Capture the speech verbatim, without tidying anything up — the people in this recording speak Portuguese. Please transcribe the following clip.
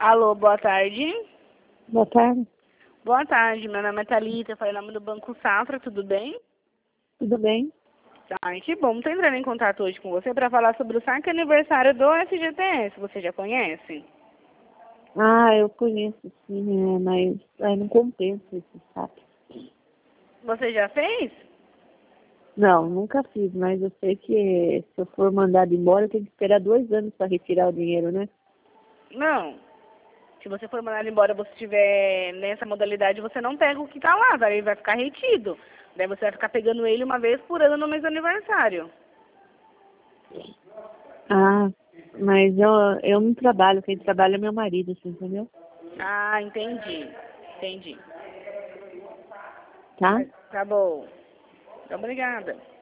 Alô, boa tarde. Boa tarde. Boa tarde, meu nome é Thalita, eu falo em nome do Banco Safra, tudo bem? Tudo bem? Ai, que bom. Estou entrando em contato hoje com você para falar sobre o saque aniversário do F G T S. Você já conhece? Ah, eu conheço sim, né? Mas aí não compensa esse saque. Você já fez? Não, nunca fiz, mas eu sei que se eu for mandado embora, eu tenho que esperar dois anos para retirar o dinheiro, né? Não. Se você for mandado embora e você estiver nessa modalidade, você não pega o que está lá, daí ele vai ficar retido. Daí você vai ficar pegando ele uma vez por ano no mês do aniversário. Ah, mas eu, eu não trabalho, quem trabalha é meu marido, assim, entendeu? Ah, entendi. Entendi. Tá? Tá bom. Obrigada.